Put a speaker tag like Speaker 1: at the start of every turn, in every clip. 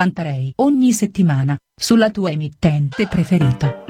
Speaker 1: Pantarei ogni settimana, sulla tua emittente preferita.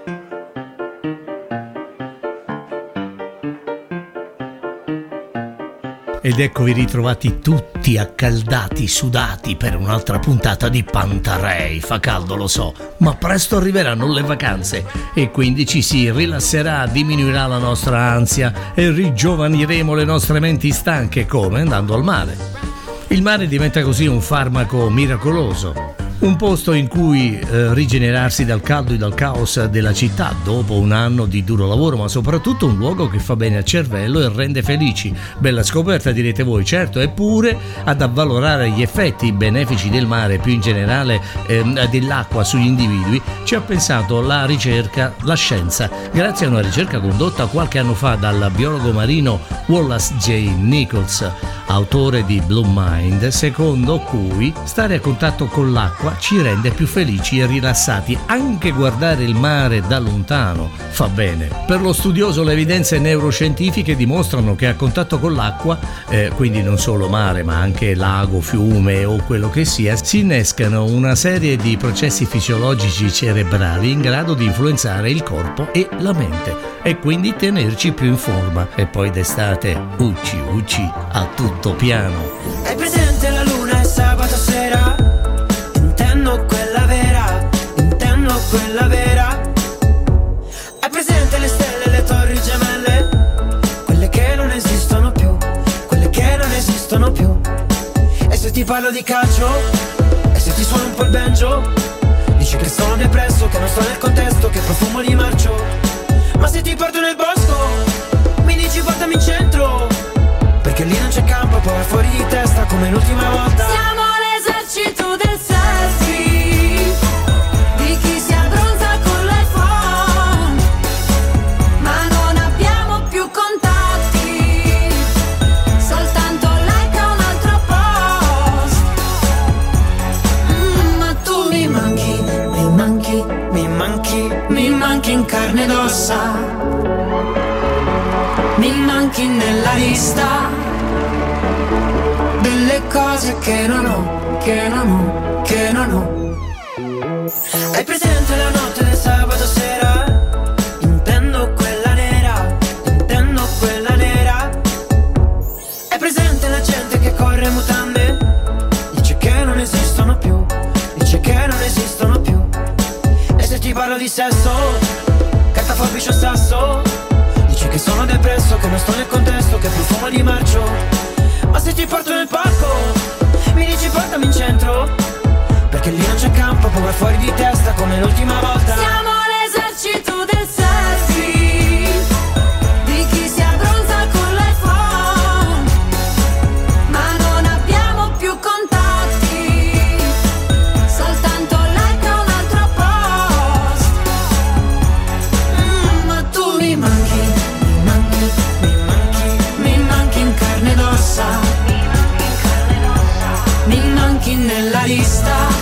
Speaker 2: Ed eccovi ritrovati tutti accaldati, sudati per un'altra puntata di Pantarei. Fa caldo, lo so, ma presto arriveranno le vacanze e quindi ci si rilasserà, diminuirà la nostra ansia e rigiovaniremo le nostre menti stanche. Come? Andando al mare. Il mare diventa così un farmaco miracoloso. Un posto in cui rigenerarsi dal caldo e dal caos della città dopo un anno di duro lavoro, ma soprattutto un luogo che fa bene al cervello e rende felici. Bella scoperta, direte voi, certo, eppure ad avvalorare gli effetti benefici del mare, più in generale dell'acqua sugli individui, ci ha pensato la ricerca, la scienza, grazie a una ricerca condotta qualche anno fa dal biologo marino Wallace J. Nichols, autore di Blue Mind, secondo cui stare a contatto con l'acqua ci rende più felici e rilassati. Anche guardare il mare da lontano fa bene. Per lo studioso le evidenze neuroscientifiche dimostrano che a contatto con l'acqua, quindi non solo mare ma anche lago, fiume o quello che sia, si innescano una serie di processi fisiologici cerebrali in grado di influenzare il corpo e la mente e quindi tenerci più in forma. E poi d'estate ucci a tutto piano.
Speaker 3: Hai presente la luna e sabato sera? Intendo quella vera, intendo quella vera. Hai presente le stelle e le torri gemelle? Quelle che non esistono più, quelle che non esistono più. E se ti parlo di calcio? E se ti suono un po' il banjo? Dici che sono depresso, che non sto nel contesto, che profumo di marcio. Ma se ti porto nel bosco, mi dici portami in centro, perché lì non c'è campo, poi vai fuori di testa come l'ultima volta.
Speaker 4: Siamo l'esercito del selfie, di chi si abbronza con l'iPhone, ma non abbiamo più contatti, soltanto like a un altro post. Ma tu mi manchi, mi manchi,
Speaker 3: Mi manchi,
Speaker 4: mi manchi in carne ed ossa, mi manchi nella lista delle cose che non ho, che non ho, che non ho.
Speaker 3: hai presente la notte del sabato sera? Intendo quella nera, intendo quella nera. Hai presente la gente che corre in mutande? Dice che non esistono più, dice che non esistono più. E se ti parlo di sesso, carta, forbice o sasso, dici che sono depresso, che non sto nel contesto, che profumo di marcio. Ma se ti porto nel parco, mi dici portami in centro, perché lì non c'è campo, poi vai fuori di testa come l'ultima volta.
Speaker 4: Siamo l'esercito del selfie, di chi si abbronza con l'iPhone, ma non abbiamo più contatti, soltanto like a un altro post. Ma tu mi manchi, mi manchi,
Speaker 3: Mi manchi,
Speaker 4: mi manchi in carne ed ossa, mi manchi nella lista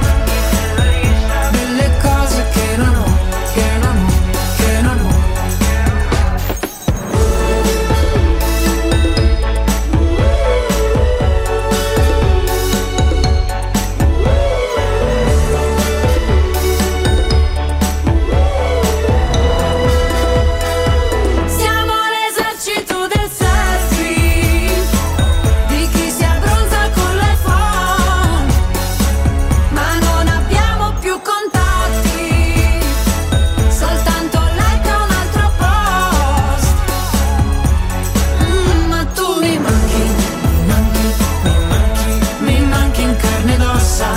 Speaker 4: delle cose che non ho, che non ho, che non ho. Siamo l'esercito del selfie, di chi si abbronza con l'iPhone, ma non abbiamo più contatti, soltanto like a un altro post. Ma tu mi manchi, mi manchi,
Speaker 3: mi manchi,
Speaker 4: mi manchi in carne ed ossa,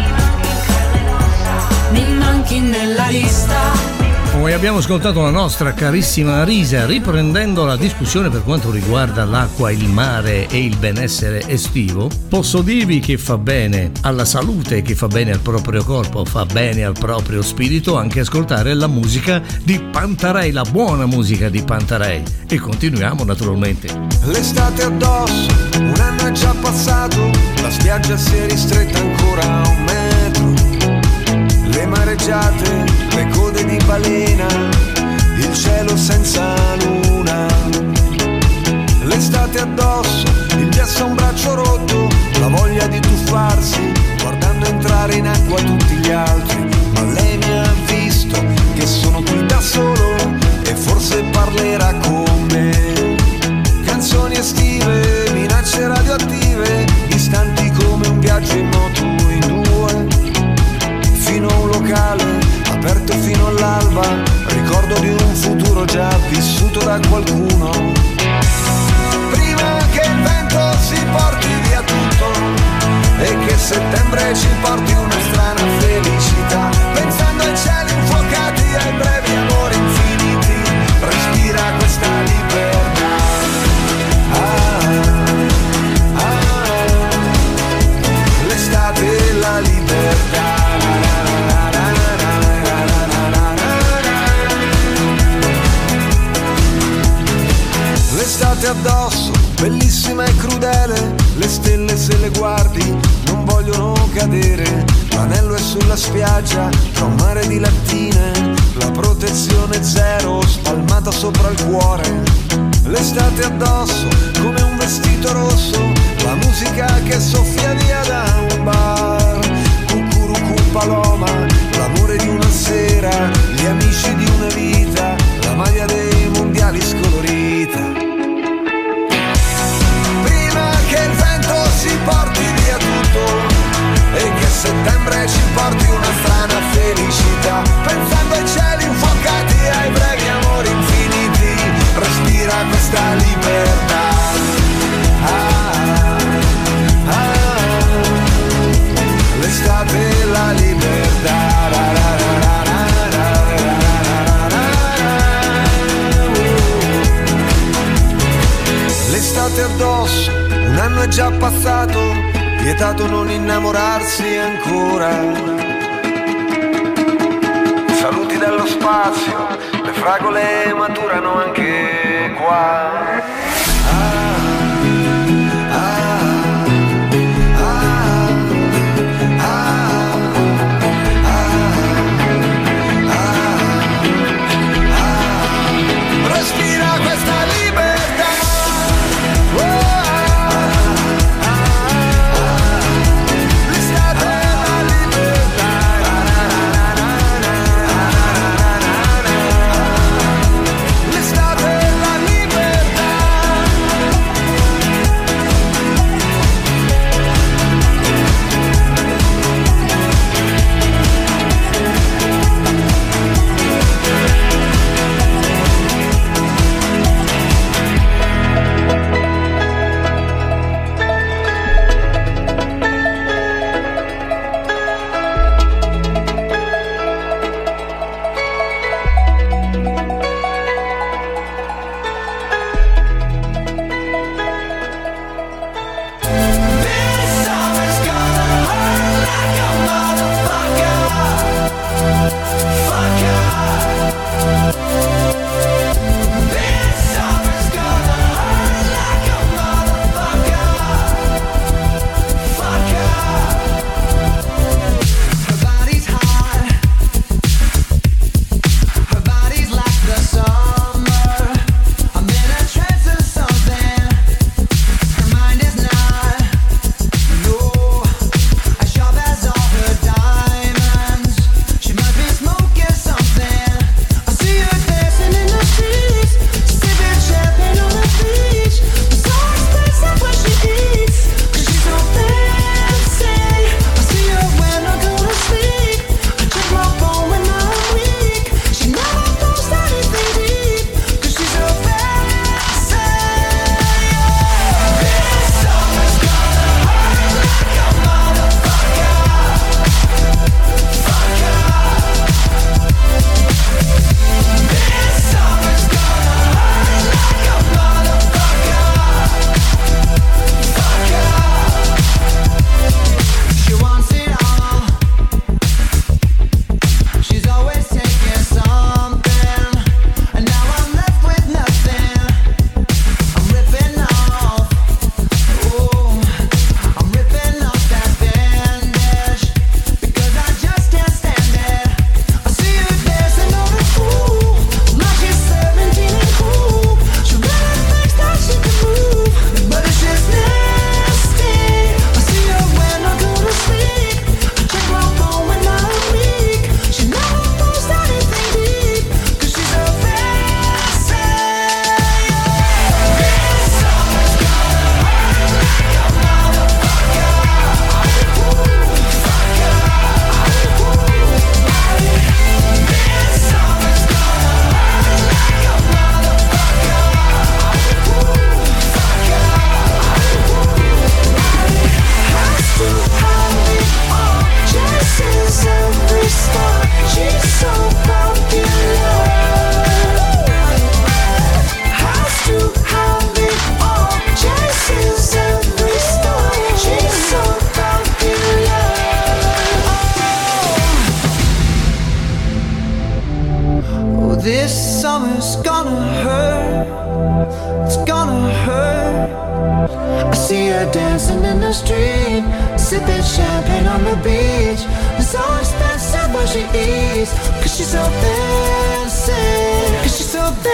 Speaker 4: mi manchi nella lista.
Speaker 2: Poi abbiamo ascoltato la nostra carissima Risa, riprendendo la discussione per quanto riguarda l'acqua, il mare e il benessere estivo. Posso dirvi che fa bene alla salute, che fa bene al proprio corpo, fa bene al proprio spirito anche ascoltare la musica di Pantarei, la buona musica di Pantarei. E continuiamo naturalmente.
Speaker 5: L'estate addosso, un anno è già passato, la spiaggia si è ristretta ancora a 1 metro. Le mareggiate, le code di balena, il cielo senza luna. L'estate addosso, il gesso a un braccio rotto, la voglia di tuffarsi, guardando entrare buttare in acqua tutti gli altri, ma lei mi ha visto che sono qui da solo e forse parlerà con me. Canzoni estive, minacce radioattive, istanti come un viaggio in moto in due, fino a un locale aperto fino all'alba, ricordo di un futuro già vissuto da qualcuno. Prima che il vento si porti via tutto e che settembre ci porti una strana felicità, pensando ai cieli infuocati, ai brevi amori infiniti, respira questa libertà. L'estate e la libertà. L'estate addosso, bellissima e crudele, le stelle se le guardi non vogliono cadere, l'anello è sulla spiaggia tra un mare di lattine, la protezione zero spalmata sopra il cuore. L'estate addosso come un vestito rosso, la musica che soffia via da un bar, cucurucu paloma, l'amore di una sera, gli amici di una vita, la maglia dei mondiali scolorita. Che il vento si porti via tutto e che settembre ci porti una strana felicità, pensando ai cieli infuocati, ai brevi amori infiniti, respira questa libertà. L'estate e la libertà. L'estate addosso, un anno è già passato, vietato non innamorarsi ancora. Saluti dallo spazio, le fragole maturano anche qua. Respira questa libertà.
Speaker 3: This summer's gonna hurt, it's gonna hurt. I see her dancing in the street, sipping champagne on the beach. It's so expensive what she eats, cause she's so fancy, cause she's so fancy.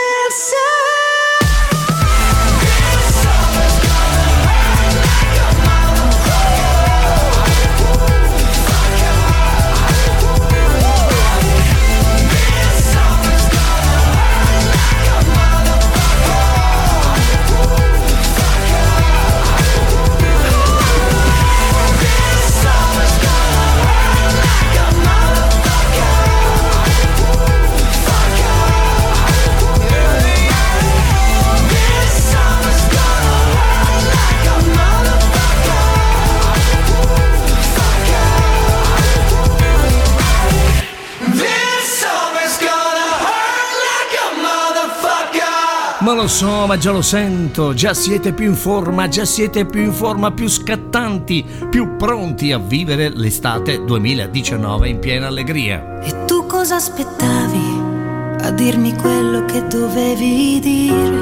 Speaker 2: Ma lo so, ma già lo sento, già siete più in forma, più scattanti, più pronti a vivere l'estate 2019 in piena allegria.
Speaker 6: E tu cosa aspettavi a dirmi quello che dovevi dire?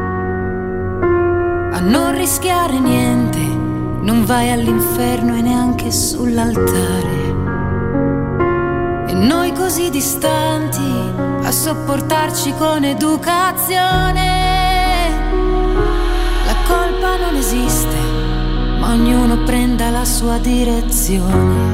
Speaker 6: A non rischiare niente, non vai all'inferno e neanche sull'altare. E noi così distanti a sopportarci con educazione. La colpa non esiste, ma ognuno prenda la sua direzione.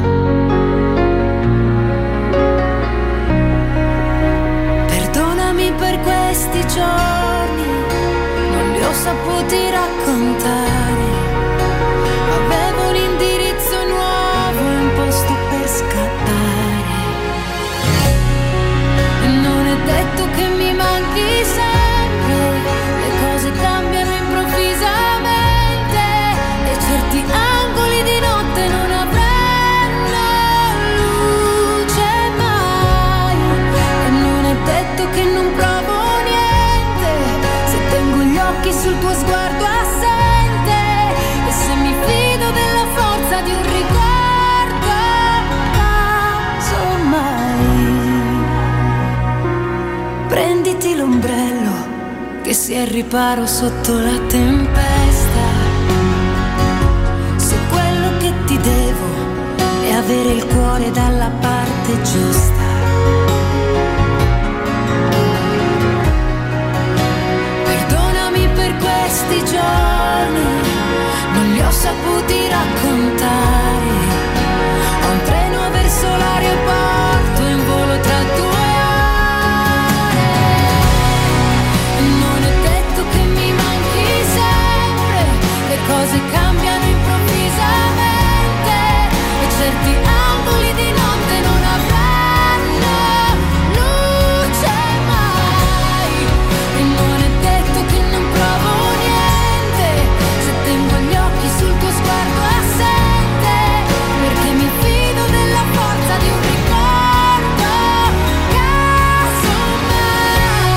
Speaker 6: Perdonami per questi giorni, non li ho saputi raccontare. Avevo un indirizzo nuovo e un posto per scappare. Detto che mi manchi sempre, le cose cambiano improvvisamente e certi angoli di notte non avranno luce mai. E non è detto che non provo niente, se tengo gli occhi sul tuo sguardo assente e se mi fido della forza di un ricordo, casomai. Prenditi l'ombrello che sia al riparo sotto la tempesta. Se quello che ti devo è avere il cuore dalla parte giusta. Perdonami per questi giorni, non li ho saputi raccontare. Ho un treno verso l'aeroporto in volo tra 2 cose cambiano improvvisamente e certi angoli di notte non avranno luce mai. E non è detto che non provo niente, se tengo gli occhi sul tuo sguardo assente, perché mi fido della forza di un ricordo, casomai.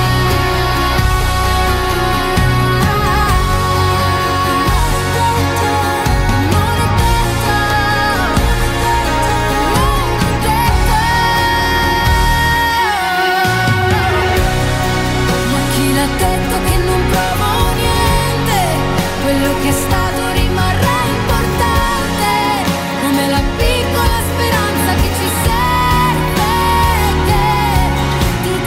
Speaker 6: Che è stato rimarrà importante, come la piccola speranza che ci serve, che ti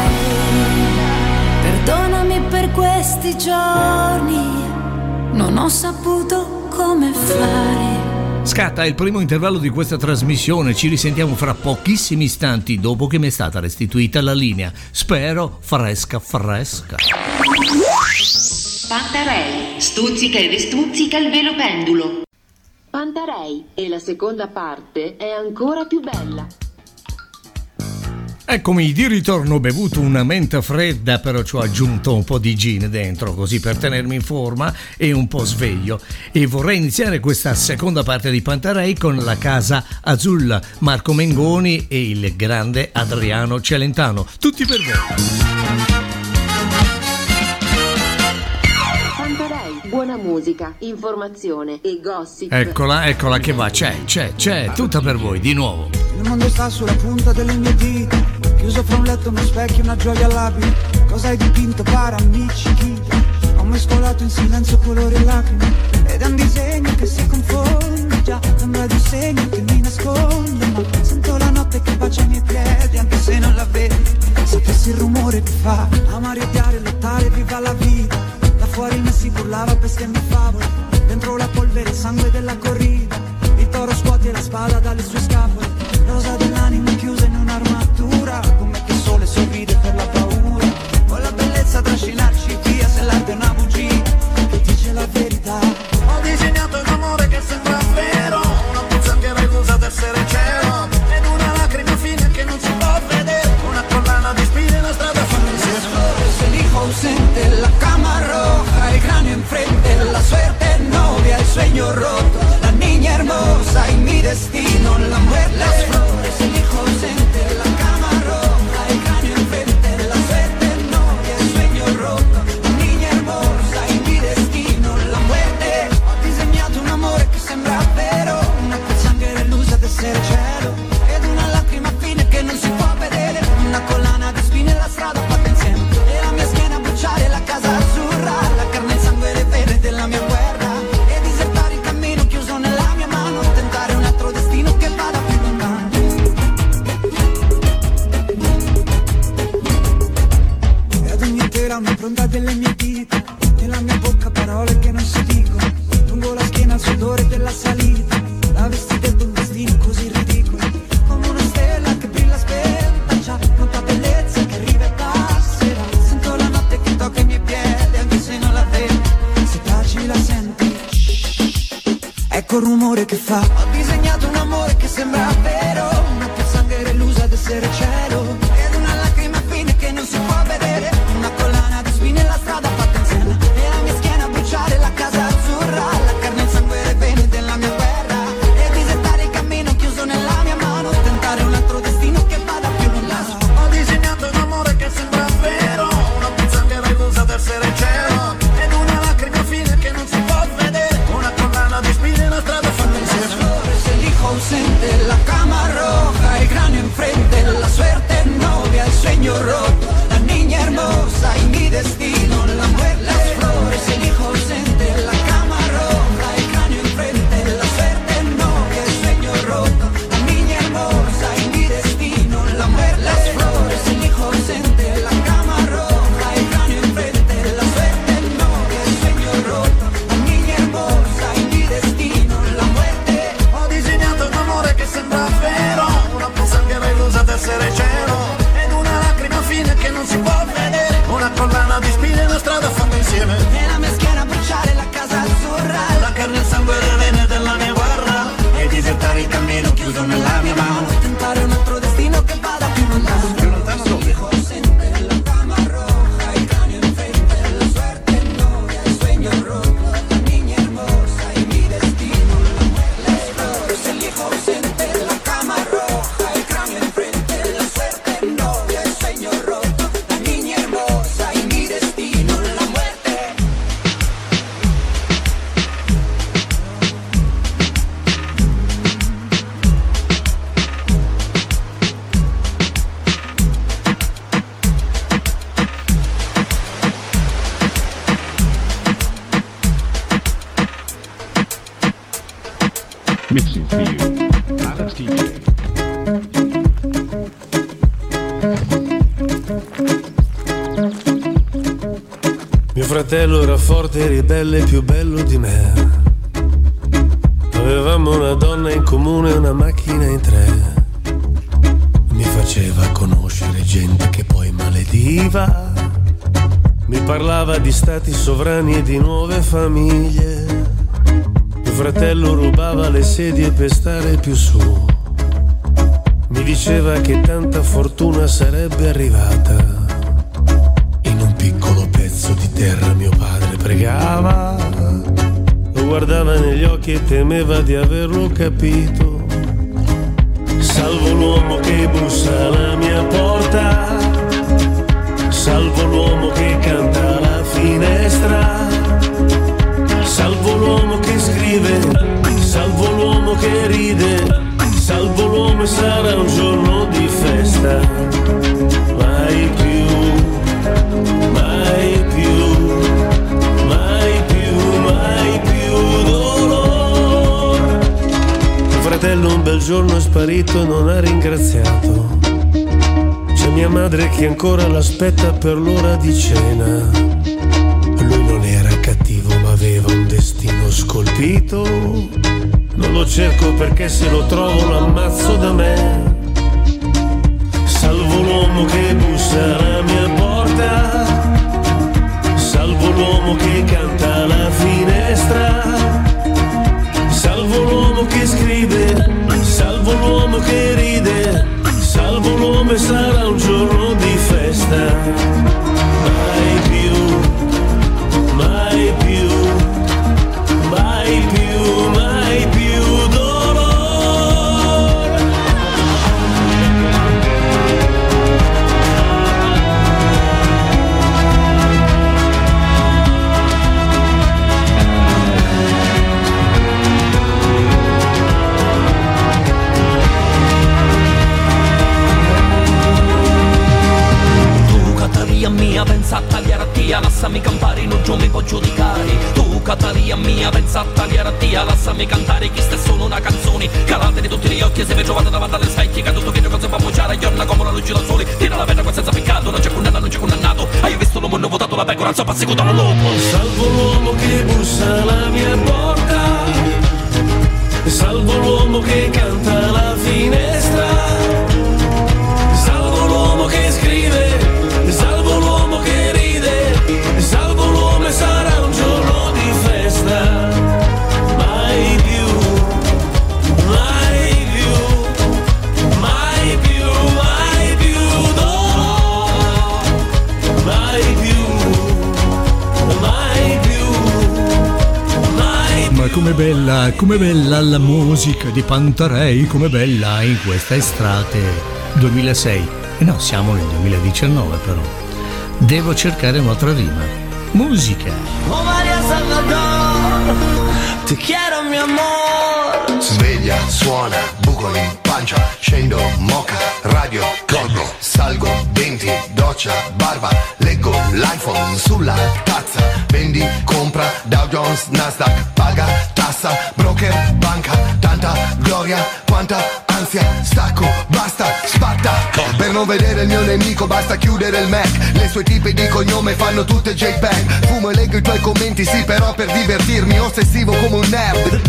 Speaker 6: dai. Perdonami per questi giorni, non ho saputo come fare.
Speaker 2: Scatta il primo intervallo di questa trasmissione, ci risentiamo fra pochissimi istanti dopo che mi è stata restituita la linea. Spero fresca.
Speaker 7: Pantarei, stuzzica e ristuzzica il velo pendulo. Pantarei, e la seconda parte è ancora più bella.
Speaker 2: Eccomi di ritorno, ho bevuto una menta fredda, però ci ho aggiunto un po' di gin dentro, così per tenermi in forma e un po' sveglio. E vorrei iniziare questa seconda parte di Pantarei con la Casa Azul, Marco Mengoni e il grande Adriano Celentano. Tutti per voi.
Speaker 7: Buona musica, informazione e gossip.
Speaker 2: Eccola che va, c'è, tutta per voi, di nuovo.
Speaker 5: Il mondo sta sulla punta delle mie dita,
Speaker 8: Chiuso fra un letto, uno specchio, una gioia labile. Cosa hai dipinto? Para, amici, chiedo. Ho mescolato in silenzio colori e lacrime. Ed è un disegno che si confonde. Già, sembra di un segno che mi nasconde. Ma sento la notte che bacia i miei piedi, anche se non la vedo. Sapessi il rumore che fa. Amare, odiare, lottare, viva la vita. Da fuori mi si burlava per schemi favole. Dentro la polvere, il sangue della corrida. Il toro scuote la spada dalle sue scapole. Rosa dell'anima chiusa in un'armatura. Come che il sole sorride per la paura. Con la bellezza trascinarci via. Se l'arte è una bugia che dice la verità.
Speaker 9: Ho disegnato un amore che sembra vero. Una pozzanghera illusa d'essere cielo. Ed una lacrima fine che non si può vedere. Una collana di spine in la strada fa
Speaker 8: el hijo ausente, la cama roja, el cráneo enfrente, la suerte novia, el sueño roto, la niña hermosa y mi destino, la muerte. Las flores, el hijo ausente, la cama roja, el cráneo enfrente, la suerte novia, el sueño roto, la niña hermosa y mi destino, la muerte. Ho disegnato un amore che sembra vero, una pozzanghera illusa d'essere cielo, ed una lacrima fine che non si può vedere, una collana di spine la strada fatta insieme. La casa azzurra, la carne, il sangue e le vene della mia guerra. E disertare il cammino chiuso nella mia mano. Tentare un altro destino che vada più lontano. E ad ogni tela un'impronta delle mie dita. Nella mia bocca parole che non si dicono. Lungo la schiena il sudore della salita. La vestita d'un destino così ridicolo. Come una stella che brilla spenta. Già quanta bellezza che arriva e passerà. Sento la notte che tocca i miei piedi, anche se non la vedo. Se taci la senti. Ecco il rumore che fa. Ho disegnato un amore che sembra vero. Una pozzanghera illusa d'essere cielo. Ed una lacrima fine che non si può vedere. Una collana di spine la strada fatta insieme. E la mia schiena bruciare la casa azzurra. La carne, il sangue e le vene della mia guerra. E disertare il cammino chiuso nella mia mano. Tentare un altro destino che vada più lontano.
Speaker 9: Ho disegnato un amore che sembra vero. Una pozzanghera illusa d'essere cielo. Ed una lacrima fine che non si può vedere. Una collana di spine in la strada fatta insieme.
Speaker 8: El hijo ausente, la cama roja, el cráneo enfrente, la suerte novia, el sueño roto, la niña hermosa y mi destino, la muerte. Las flores, el hijo ausente, la cama roja, el cráneo enfrente, la suerte novia, el sueño roto, la niña hermosa y mi destino, la muerte. Las flores, el hijo ausente, la cama roja, el cráneo enfrente, la suerte novia, el sueño roto, la niña hermosa y mi destino, la muerte.
Speaker 9: Ho disegnato un amore che sembra vero. Una pozzanghera illusa d'essere cielo. Ed una lacrima fine che non si può vedere. Una collana di spine in la strada fatta insieme.
Speaker 8: E la mia schiena bruciare la casa azzurra.
Speaker 9: La carne, il sangue e le vene della mia guerra. E disertare il cammino chiuso nella mia mano.
Speaker 8: Tentare un altro destino che vada più lontano.
Speaker 9: Più lontano dove?
Speaker 8: La cama roja, el cráneo enfrente, la suerte novia, el sueño roto, la niña hermosa y mi destino, la muerte. Las flores, el hijo ausente, la cama roja, el cráneo enfrente, la suerte novia, el sueño roto, la niña hermosa y mi destino, la muerte.
Speaker 10: Mixing for you, Alex DJ.
Speaker 11: Mio fratello era forte, ribelle, più bello di me. Avevamo una donna in comune, una macchina in tre. Mi faceva conoscere gente che poi malediva. Mi parlava di stati sovrani e di nuove famiglie. Mio fratello rubava le sedie per stare più su. Mi diceva che tanta fortuna sarebbe arrivata. In un piccolo pezzo di terra mio padre pregava. Lo guardava negli occhi e temeva di averlo capito. Salvo l'uomo che bussa alla mia porta. Salvo l'uomo che canta alla finestra. Salvo l'uomo che scrive. Salvo l'uomo che ride. Salvo l'uomo volume sarà un giorno di festa. Mai più, mai più, mai più, mai più dolore. Mio fratello un bel giorno è sparito e non ha ringraziato. C'è mia madre che ancora l'aspetta per l'ora di cena. Lui non era cattivo ma aveva un destino scolpito. Non lo cerco perché se lo trovo l'ammazzo da me. Salvo l'uomo che bussa alla mia porta, salvo l'uomo che canta alla finestra, salvo l'uomo che scrive, salvo l'uomo che ride, salvo l'uomo e sarà un giorno di festa. Mai più, mai più, mai più, mai più dolore.
Speaker 12: Mia, pensa a tagliare a tia, lasciami campare, non giù mi può giudicare. Tu, Catalia mia, pensa a tagliare a tia, lasciami cantare, chi sta solo una canzone. Calate di tutti gli occhi, se vi trovate davanti alle specchie, che tutto che cosa fa mucciare, giorna come la luce da sole. Tira la vetra qua senza peccato, non c'è condannata, non c'è condannato. Hai visto l'uomo, hanno votato la pecora, so passeguto lo loco.
Speaker 11: Salvo l'uomo che bussa alla mia porta, salvo l'uomo che canta alla finestra, salvo l'uomo che scrive, salvo l'uomo che ride, salvo l'uomo e sarà un giorno di festa. Mai più, mai più, mai più, mai più dolore. Mai più, mai più, mai più.
Speaker 2: Ma com'è bella la musica di Pantarei, com'è bella in questa estate 2006. No, siamo nel 2019 però. Devo cercare un'altra rima. Musica.
Speaker 3: Oh Maria Salvador, ti quiero mi amor.
Speaker 13: Sveglia, suona, buco in pancia, scendo, moca, radio, corro, salgo, denti, doccia, barba, leggo l'iPhone sulla tazza, vendi, compra, Dow Jones, Nasdaq, paga, tassa, broker, banca, tanta gloria, quanta ansia, stacco, basta, spatta. Per non vedere il mio nemico basta chiudere il Mac. Le sue tipe di cognome fanno tutte JPEG. Fumo e leggo i tuoi commenti, sì però per divertirmi, ossessivo come un nerd.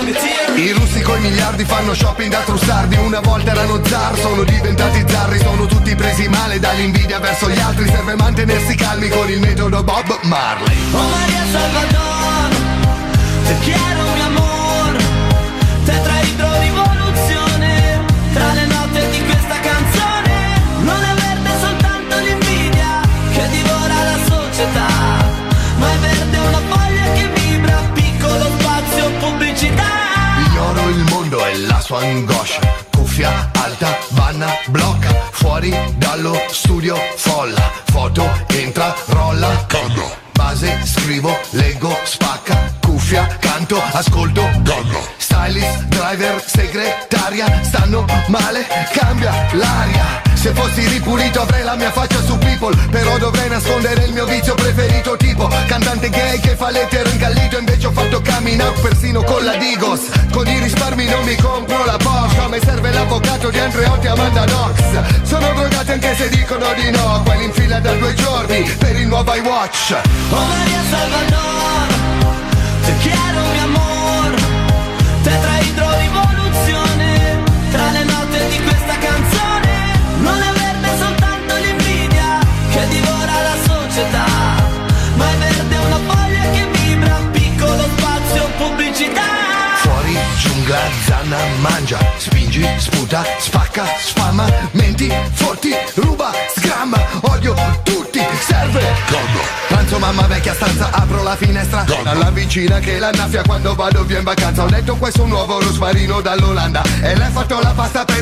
Speaker 13: I russi coi miliardi fanno shopping da trussardi. Una volta erano zar, sono diventati zarri. Sono tutti presi male dall'invidia verso gli altri. Serve mantenersi calmi con il metodo Bob Marley.
Speaker 3: Oh Maria Salvador, te quiero mi amor. Tetraidro rivoluzione, tra le note di questa canzone. Non è verde soltanto l'invidia che divora la società, ma è verde una foglia che vibra, piccolo spazio pubblicità.
Speaker 13: Ignoro il mondo e la sua angoscia, cuffia alta, banna, blocca, fuori dallo studio folla, foto, entra, rolla, corro, base, scrivo, leggo, spacca, cuffia, canto, ascolto, corro, stylist, driver, segretaria, stanno male, cambia l'aria. Se fossi ripulito avrei la mia faccia su People, però dovrei nascondere il mio vizio preferito, tipo cantante gay che fa l'etero incallito. Invece ho fatto coming out persino con la Digos. Con i risparmi non mi compro la Porsche, a me serve l'avvocato di Andreotti e Amanda Knox. Sono drogati anche se dicono di no, quelli in fila da 2 giorni per il nuovo iWatch.
Speaker 3: Oh Maria Salvador, te quiero mi amor. Tetraidro rivoluzione, tra le note di questa canzone. Non è verde soltanto l'invidia che divora la società, ma è verde una foglia che vibra, piccolo spazio pubblicità.
Speaker 13: Fuori giungla, zanna, mangia, spingi, sputa, spacca, spamma, menti, forti, ruba, sgramma, odio tutti, serve, godo. Pranzo mamma vecchia stanza, apro la finestra, alla vicina che la annaffia quando vado via in vacanza. Ho detto questo è un nuovo rosmarino dall'Olanda e lei ha fatto la pasta per il pranzo.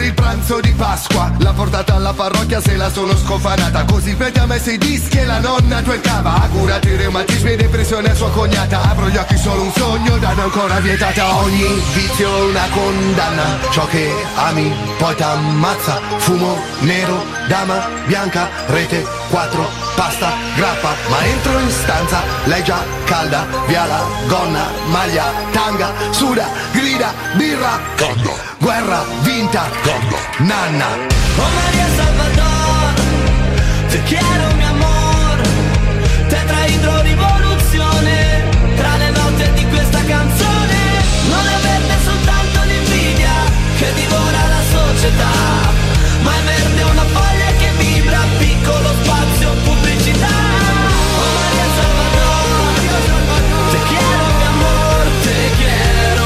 Speaker 13: pranzo di Pasqua, l'ha portata alla parrocchia, se la sono scofanata. Così il prete ha messo i dischi e la nonna twerkava. Ha curato i reumatismi e depressione a sua cognata. Apro gli occhi, solo un sogno, danno ancora vietata. Ogni vizio è una condanna, ciò che ami poi t'ammazza. Fumo nero, dama bianca, rete 4, pasta, grappa. Ma entro in stanza, lei già calda, via la gonna, maglia, tanga, suda, grida, birra, canda. Guerra vinta, canda. Nanna.
Speaker 3: Oh María Salvador, te quiero mi amor, tetraidro rivoluzione, tra le note di questa canzone, non è verde soltanto l'invidia che divora la società, ma è verde una foglia che vibra, piccolo spazio, pubblicità. Oh María Salvador, te quiero mi amor, te quiero.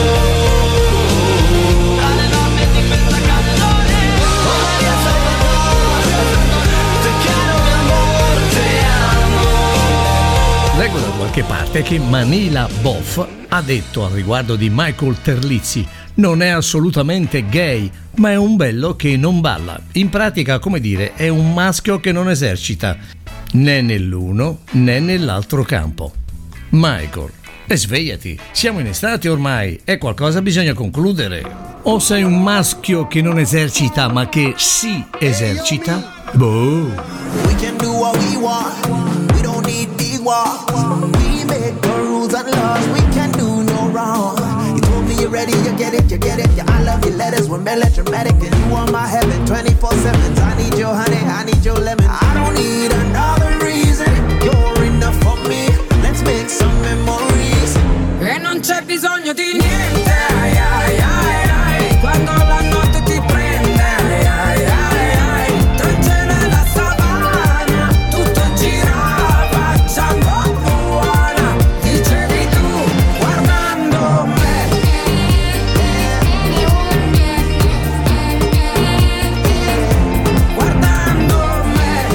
Speaker 3: Tra le note di questa canzone, oh María Salvador, te quiero mi amor, te amo.
Speaker 2: Leggo da qualche parte che Manila Boff ha detto al riguardo di Michael Terlizzi: non è assolutamente gay, ma è un bello che non balla. In pratica, come dire, è un maschio che non esercita né nell'uno né nell'altro campo. Michael, svegliati, siamo in estate ormai e qualcosa bisogna concludere. O sei un maschio che non esercita ma che si esercita? Boh.
Speaker 14: We can do what we want, we don't need big walls. We make the rules and laws, we can do no wrong. You told me you're ready, you get it, yeah, I love your letters, we're melodramatic. And you are my heaven, 24/7. I need your honey, I need your lemon. I don't need another reason, you're enough for me. Let's make some memories.
Speaker 4: E non c'è bisogno di niente, ai, ai, ai, ai, quando la notte ti prende, ai, ai, ai, ai, tra il cielo e la savana, tutto gira, facciamo buona, dicevi tu, guardando me. Guardando me.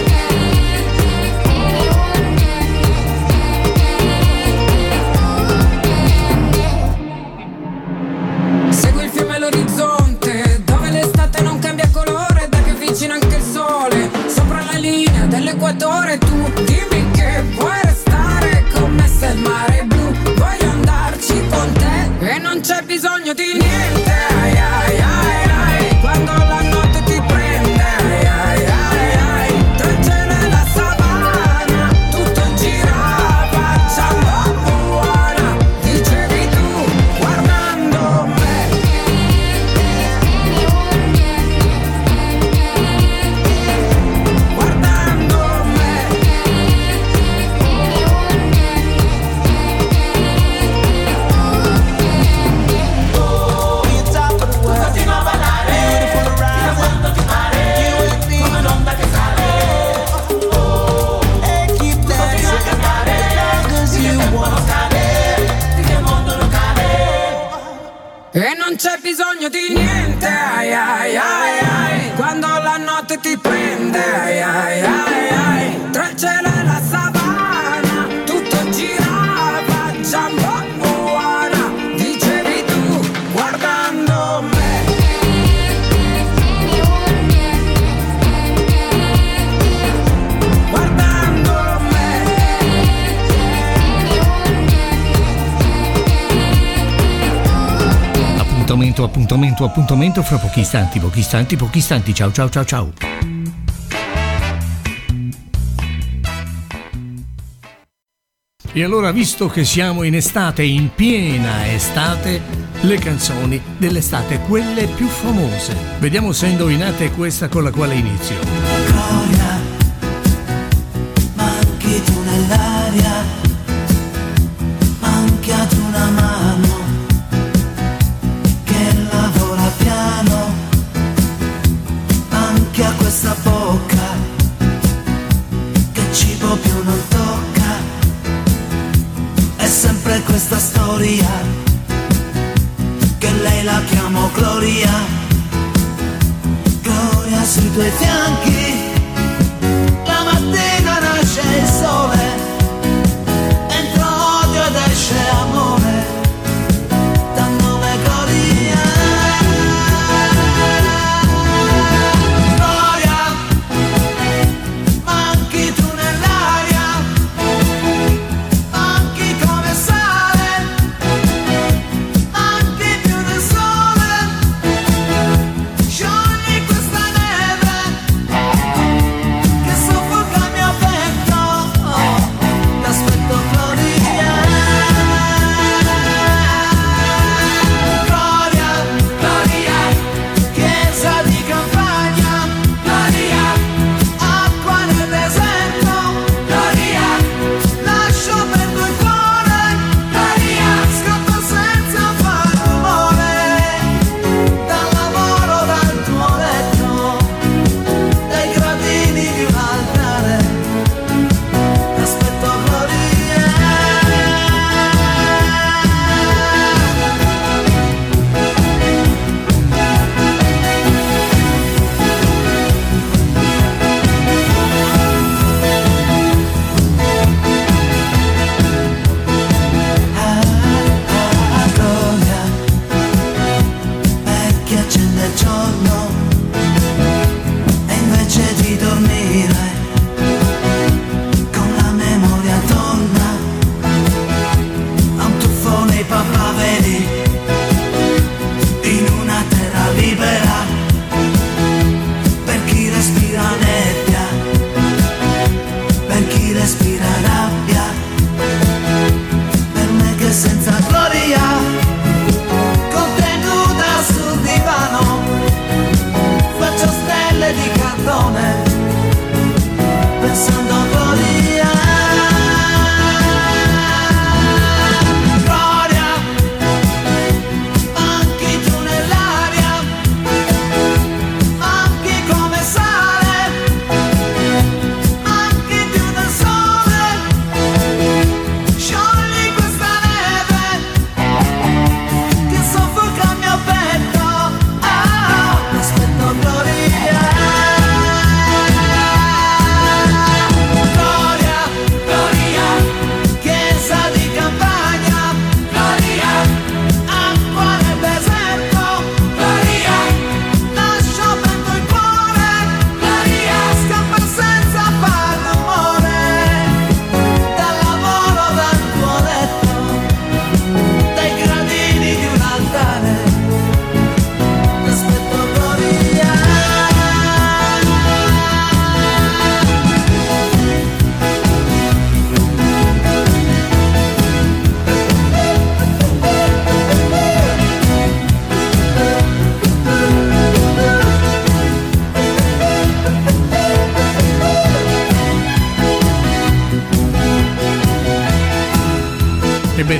Speaker 4: Segui il fiume e l'orizzonte, dove l'estate non cambia colore, da che vicino anche il sole, sopra la linea dell'equatore. Tu dimmi che vuoi restare con me se il mare è blu, voglio andarci con te e non c'è bisogno di niente, ai, ai, ai, ai, quando la notte ti prende, ai, ai, ai, ai, tra il cielo e la savana, tutto gira, facciamo buona, dicevi tu, guardando me. Guardando me. E non c'è bisogno di niente, ai, ai, ai, ai, quando la notte ti prende, ai, ai, ai, ai, tra il cielo e la savana, tutto gira, facciamo buona, dicevi tu, guardando me. Guardando me.
Speaker 2: Appuntamento fra pochi istanti. Ciao. E allora, visto che siamo in estate, in piena estate, le canzoni dell'estate, quelle più famose. Vediamo se indovinate questa con la quale inizio.
Speaker 3: Gloria, manchi tu nell'aria, manchi ad una mano che lavora piano, manchi a questa bocca che cibo più non tocca. È sempre questa storia che lei la chiamo Gloria. Gloria sui tuoi fianchi, la mattina nasce il sole, entra odio ed esce amore, dal nome Gloria.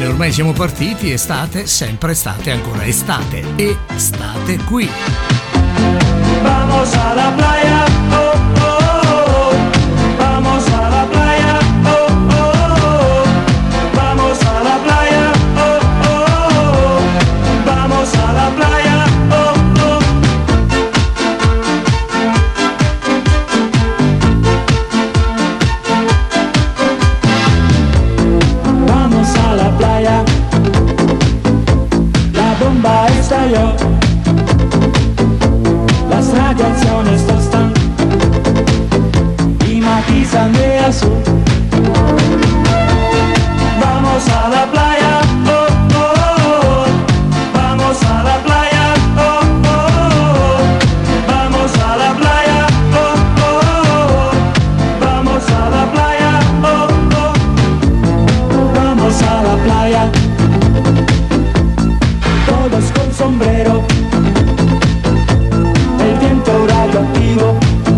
Speaker 2: ormai siamo partiti, estate, sempre estate, ancora estate. E state qui.
Speaker 15: Vamos a la playa, oh, oh, oh. Vamos a la playa, oh, oh, oh. Vamos a la playa, oh, oh, oh. Vamos a la playa, oh, oh. Vamos a la playa. La bomba estalló. Las radiaciones tostan y matizan de azul. Vamos a la playa, oh, oh, oh. Vamos a la playa, oh, oh, oh. Vamos a la playa, oh, oh, oh. Vamos a la playa, oh, oh. Vamos a la playa. Todos con sombrero. Radioactivo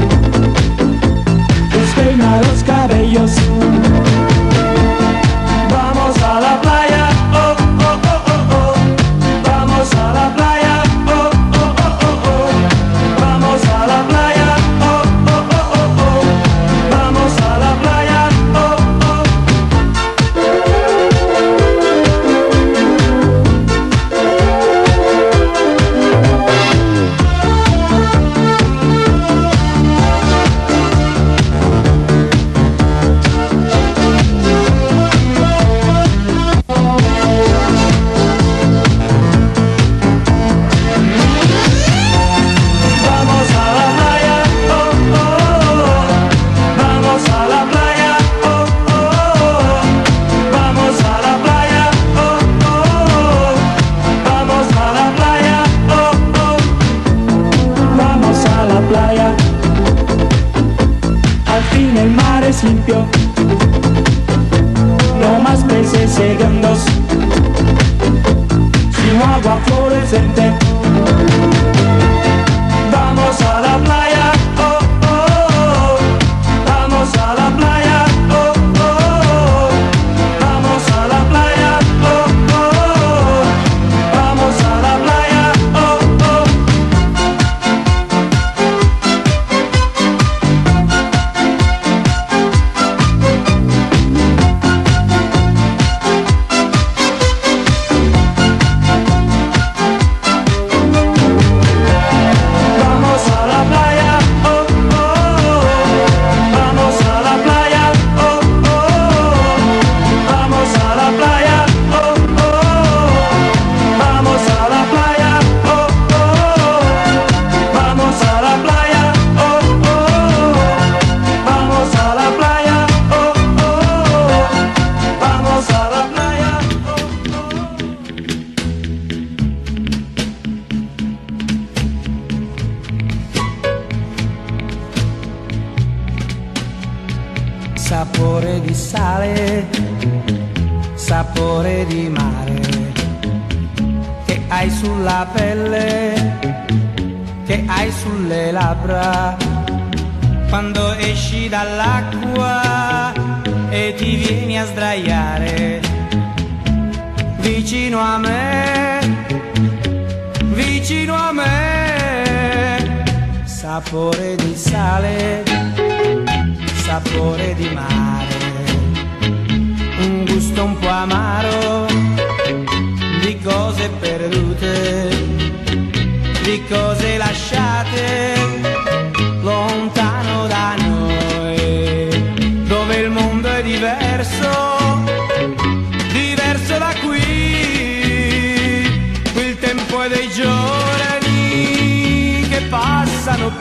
Speaker 15: despeina los cabellos. Vamos a la playa, oh, oh, oh, oh, oh. Vamos a la playa, oh, oh, oh, oh, oh. Vamos a la playa, oh, oh, oh, oh, oh. Vamos a la playa, oh, limpio, no más peces hediondos, sino agua fluorescente. Vamos a la playa, oh, oh, oh. Vamos a la playa, oh, oh, oh. Vamos a la playa, oh, oh, oh. Vamos a la playa, oh, oh.
Speaker 16: Sapore di sale, sapore di mare, che hai sulla pelle, che hai sulle labbra, quando esci dall'acqua e ti vieni a sdraiare vicino a me, vicino a me. Sapore di sale, sapore di mare, un gusto un po' amaro di cose perdute, di cose lasciate lontano da noi, dove il mondo è diverso, diverso da qui. Qui il tempo è dei giorni che passano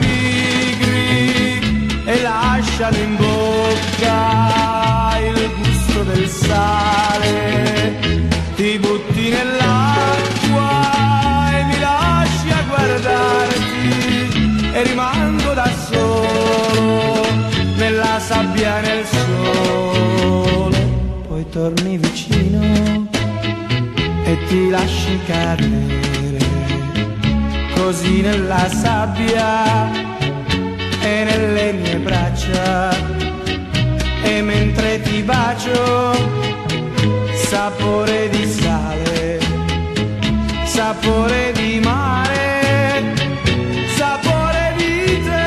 Speaker 16: pigri e lasciano in bocca il gusto del sale. Ti butti nell'acqua e mi lasci a guardarti e rimango da solo nella sabbia e nel sole. Poi torni vicino e ti lasci cadere così nella sabbia e nelle mie braccia, e mentre ti bacio sapore di sale, sapore di mare, sapore di te.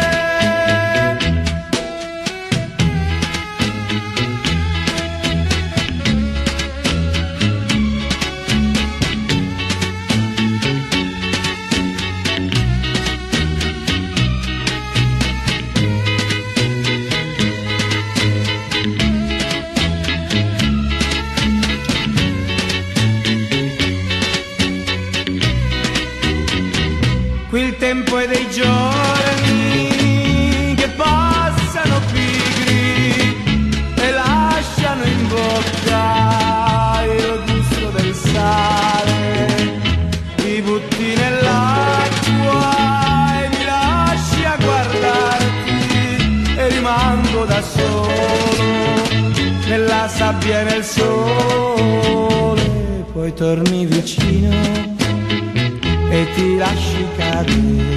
Speaker 16: Qui il tempo è dei giorni che passano pigri e lasciano in bocca il gusto del sale. Ti butti nell'acqua e mi lasci a guardarti e rimango da solo nella sabbia e nel sole. Poi torni vicino e ti lasci cadere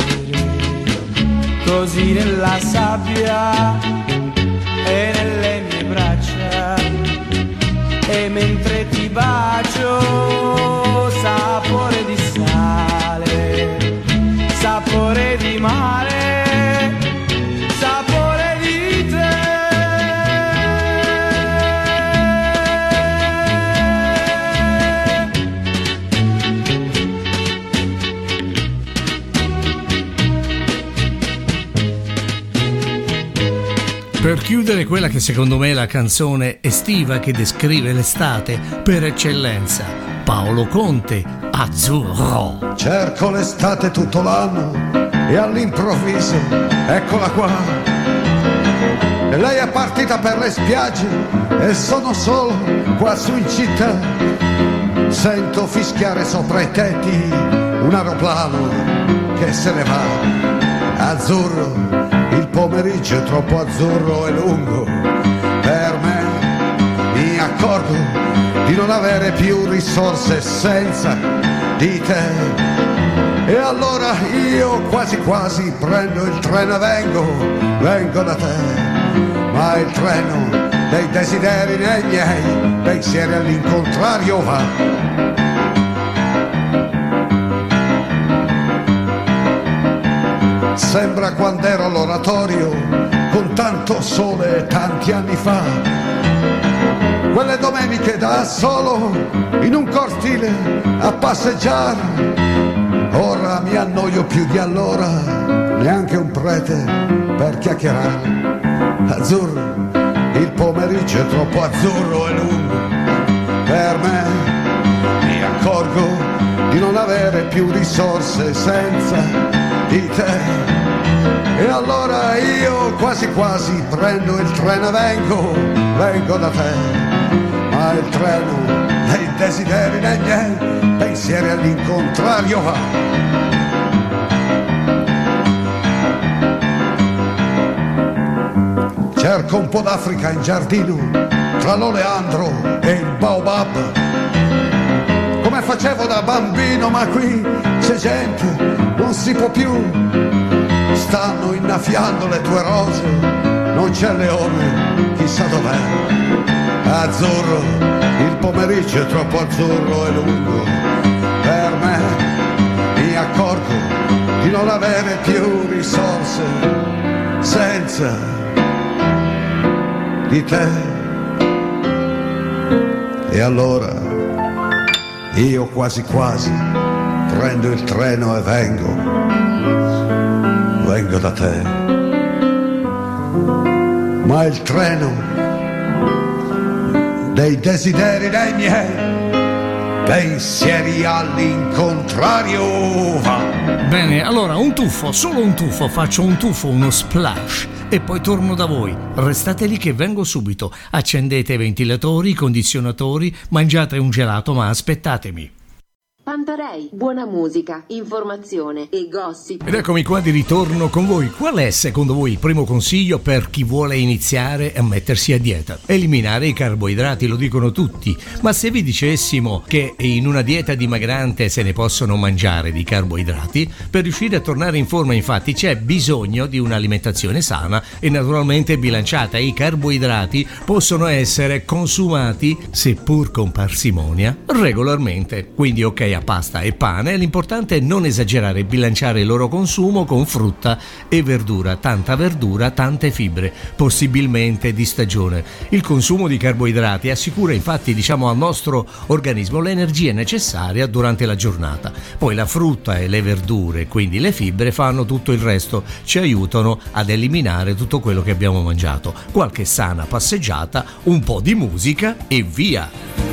Speaker 16: così nella sabbia e nelle mie braccia, e mentre ti bacio sapore di sale, sapore di mare, sapore di te.
Speaker 2: Per chiudere quella che secondo me è la canzone estiva che descrive l'estate per eccellenza, Paolo Conte, Azzurro.
Speaker 5: Cerco l'estate tutto l'anno e all'improvviso eccola qua. E lei è partita per le spiagge e sono solo qua su in città. Sento fischiare sopra i tetti un aeroplano che se ne va. Azzurro, il pomeriggio è troppo azzurro e lungo per me. Mi accorgo di non avere più risorse senza di te. E allora io quasi quasi prendo il treno e vengo da te. Ma il treno dei desideri nei miei pensieri all'incontrario va. Sembra quando ero all'oratorio con tanto sole tanti anni fa. Quelle domeniche da solo in un cortile a passeggiare. Ora mi annoio più di allora, neanche un prete per chiacchierare. Azzurro, il pomeriggio è troppo azzurro e lungo per me. Mi accorgo di non avere più risorse senza di te. E allora io quasi quasi prendo il treno e vengo da te. Ma il treno dei desideri nei miei pensieri all'incontrario va. Cerco un po' d'Africa in giardino tra l'oleandro e il baobab, come facevo da bambino, ma qui c'è gente, non si può più. Stanno innaffiando le tue rose, non c'è il leone, chissà dov'è. Azzurro, il pomeriggio è troppo azzurro e lungo per me. Mi accorgo di non avere più risorse senza di te. E allora io quasi quasi prendo il treno e vengo da te. Ma il treno dei desideri dei miei pensieri all'incontrario va.
Speaker 2: Bene, allora un tuffo, solo un tuffo, faccio un tuffo, uno splash e poi torno da voi. Restate lì che vengo subito. Accendete i ventilatori, i condizionatori, mangiate un gelato, ma aspettatemi.
Speaker 7: Pantarei, buona musica, informazione e gossip.
Speaker 2: Ed eccomi qua di ritorno con voi. Qual è secondo voi il primo consiglio per chi vuole iniziare a mettersi a dieta? Eliminare i carboidrati, lo dicono tutti, ma se vi dicessimo che in una dieta dimagrante se ne possono mangiare di carboidrati, per riuscire a tornare in forma infatti c'è bisogno di un'alimentazione sana e naturalmente bilanciata. I carboidrati possono essere consumati, seppur con parsimonia, regolarmente. Quindi ok a pasta e pane, l'importante è non esagerare e bilanciare il loro consumo con frutta e verdura, tanta verdura, tante fibre, possibilmente di stagione. Il consumo di carboidrati assicura infatti al nostro organismo l'energia necessaria durante la giornata. Poi la frutta e le verdure, quindi le fibre, fanno tutto il resto, ci aiutano ad eliminare tutto quello che abbiamo mangiato. Qualche sana passeggiata, un po' di musica e via!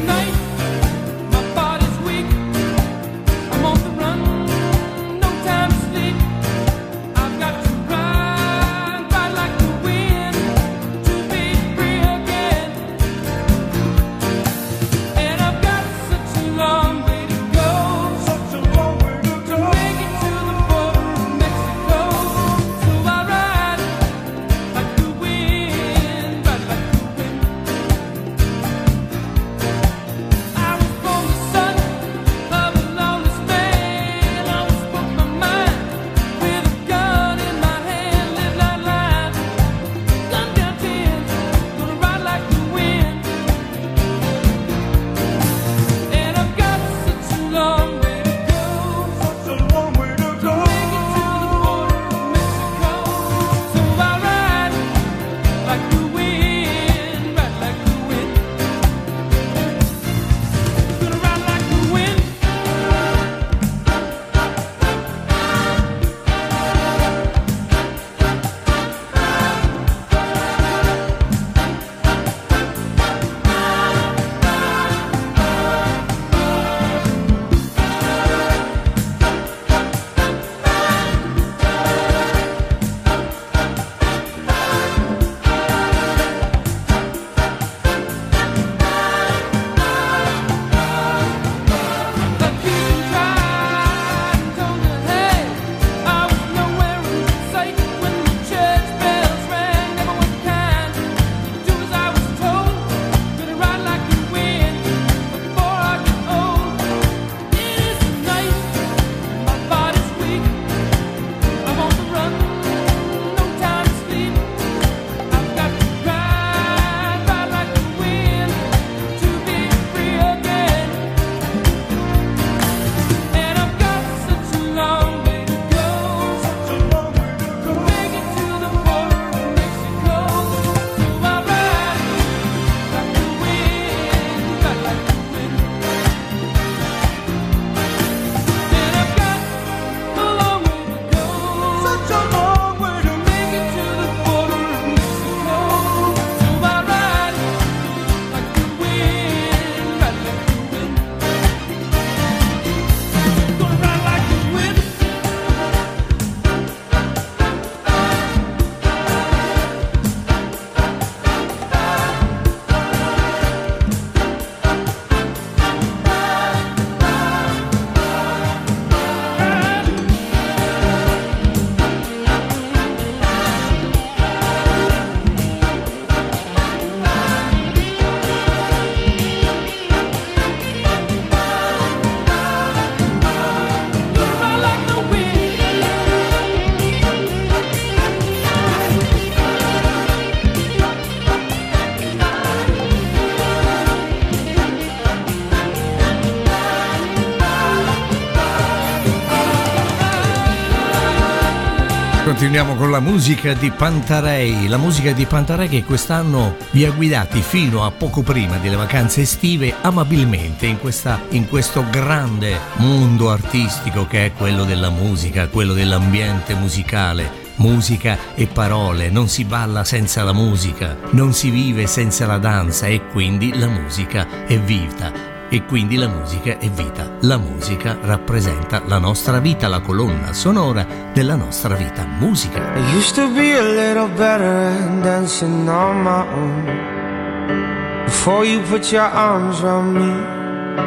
Speaker 2: Continuiamo con la musica di Pantarei, la musica di Pantarei che quest'anno vi ha guidati fino a poco prima delle vacanze estive amabilmente in questo grande mondo artistico che è quello della musica, quello dell'ambiente musicale. Musica e parole, non si balla senza la musica, non si vive senza la danza e quindi la musica è vita. E quindi la musica è vita. La musica rappresenta la nostra vita, la colonna sonora della nostra vita. Musica.
Speaker 17: I used to be a little better at dancing on my own. Before you put your arms around me,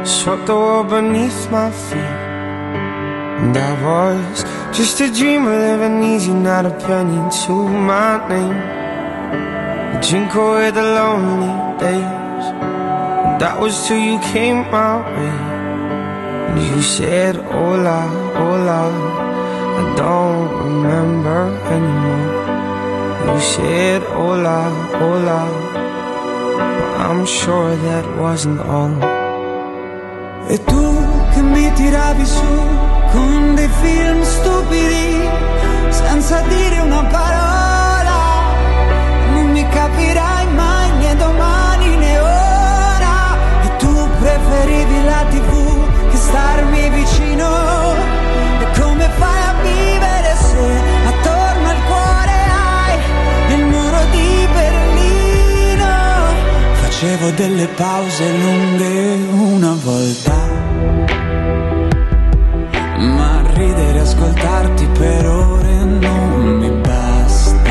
Speaker 17: swept the world beneath my feet. And I was just a dreamer living easy, not a penny to my name. I drink away the lonely days. And that was till you came my way. And you said, hola, hola. I don't remember anymore. You said, hola, hola. But I'm sure that wasn't all.
Speaker 8: E tu che mi tiravi su con dei film stupidi, senza dire una parola, non mi capirai mai né domani né ora. E tu preferivi la TV che starmi vicino. E come fai a vivere se attorno al cuore hai il muro di Berlino? Facevo delle pause lunghe una volta, ma ridere e ascoltarti per ore non mi basta.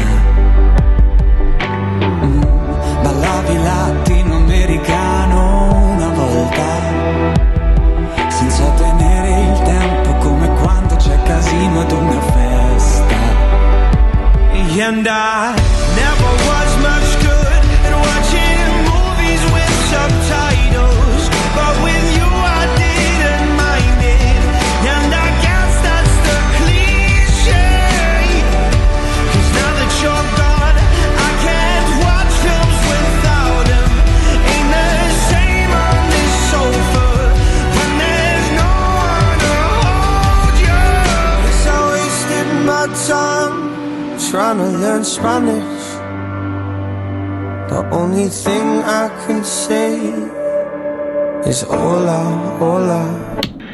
Speaker 8: Ballavi latinoamericano una volta, senza tenere il tempo, come quando c'è casino ad una festa.
Speaker 17: And I never was much good at watching movies with subtitles, but with you I didn't mind it. And I guess that's the cliche, 'cause now that you're gone I can't watch films without them. Ain't the same on this sofa when there's no one to hold you. Guess I wasted my time trying to learn Spanish. The only thing I can say is hola, hola.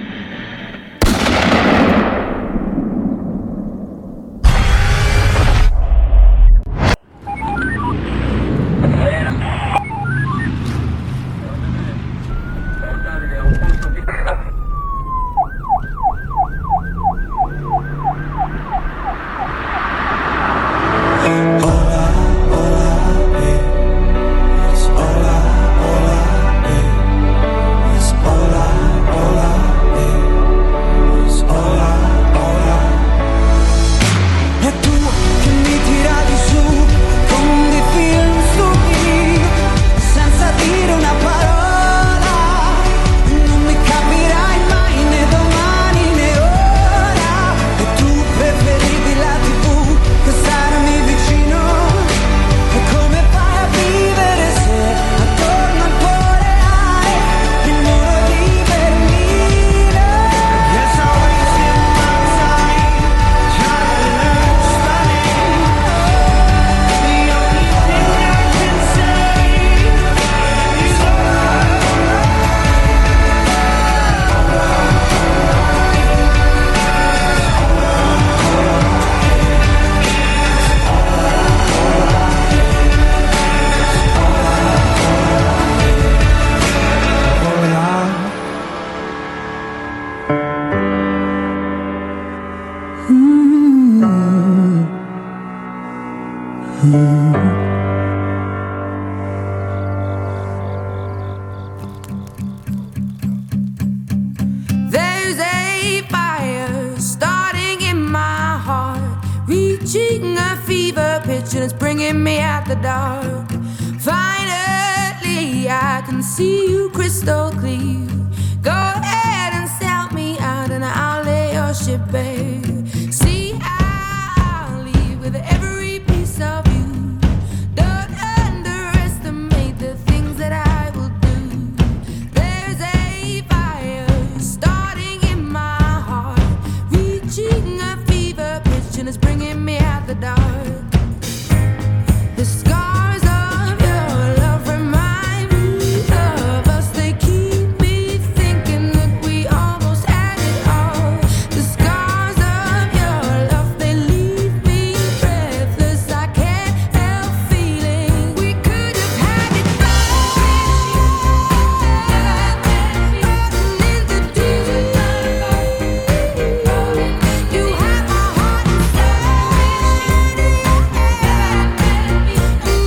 Speaker 4: There's a fire starting in my heart, reaching a fever pitch and it's bringing me out the dark. Finally I can see you crystal clear. Go ahead and sell me out and I'll lay your ship bare. See, I'll leave with every piece of you. Don't underestimate the things that I will do. There's a fire starting in my heart, reaching a fever pitch and it's bringing me out the dark. The scars of your love remind me of us. They keep me thinking that we almost had it all. The scars of your love, they leave me breathless. I can't help feeling we could have had it all. In the deep, you have my heart and soul.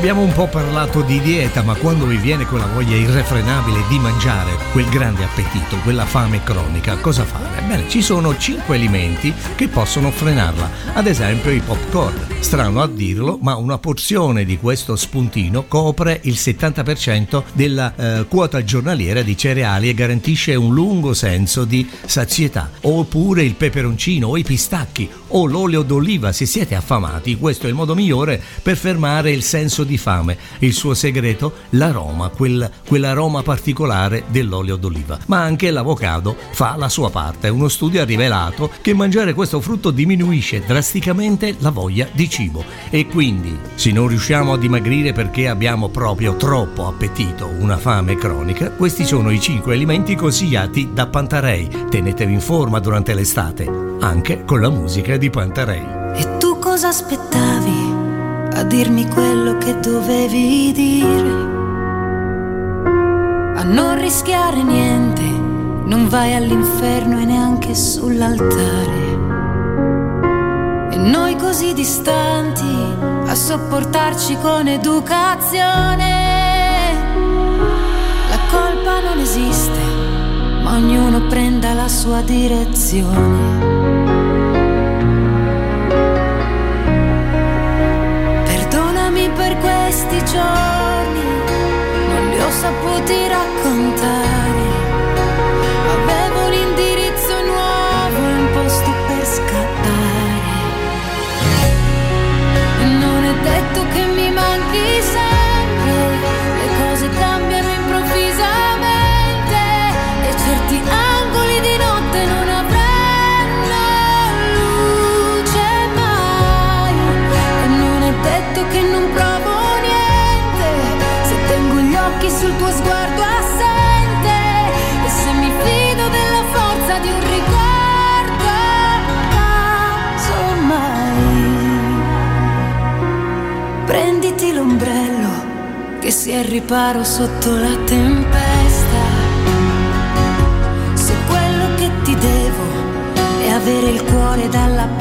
Speaker 2: abbiamo un po' parlato di dieta, ma quando vi viene quella voglia irrefrenabile di mangiare, quel grande appetito, quella fame cronica, cosa fare? Bene, ci sono 5 alimenti che possono frenarla, ad esempio i popcorn. Strano a dirlo, ma una porzione di questo spuntino copre il 70% della quota giornaliera di cereali e garantisce un lungo senso di sazietà. Oppure il peperoncino o i pistacchi o l'olio d'oliva, se siete affamati, questo è il modo migliore per fermare il senso di fame. Il suo segreto? L'aroma, quell'aroma particolare dell'olio d'oliva. Ma anche l'avocado fa la sua parte. Uno studio ha rivelato che mangiare questo frutto diminuisce drasticamente la voglia di cibo, e quindi se non riusciamo a dimagrire perché abbiamo proprio troppo appetito, una fame cronica, questi sono i 5 alimenti consigliati da Pantarei. Tenetevi in forma durante l'estate, anche con la musica di Pantarei.
Speaker 6: E tu cosa aspettavi a dirmi quello che dovevi dire? A non rischiare niente, non vai all'inferno e neanche sull'altare. E noi così distanti a sopportarci con educazione. La colpa non esiste, ma ognuno prenda la sua direzione. Perdonami per questi giorni, non li ho saputi raccontare. Avevo un indirizzo nuovo e un posto per scappare. E non è detto che mi manchi sempre, le cose cambiano improvvisamente e certi angoli di notte non avranno luce mai. E non è detto che non provo niente, se tengo gli occhi sul tuo sguardo assente e se mi fido della forza di un ricordo, casomai. Prenditi l'ombrello che sia il riparo sotto la tempesta. Se quello che ti devo è avere il cuore dalla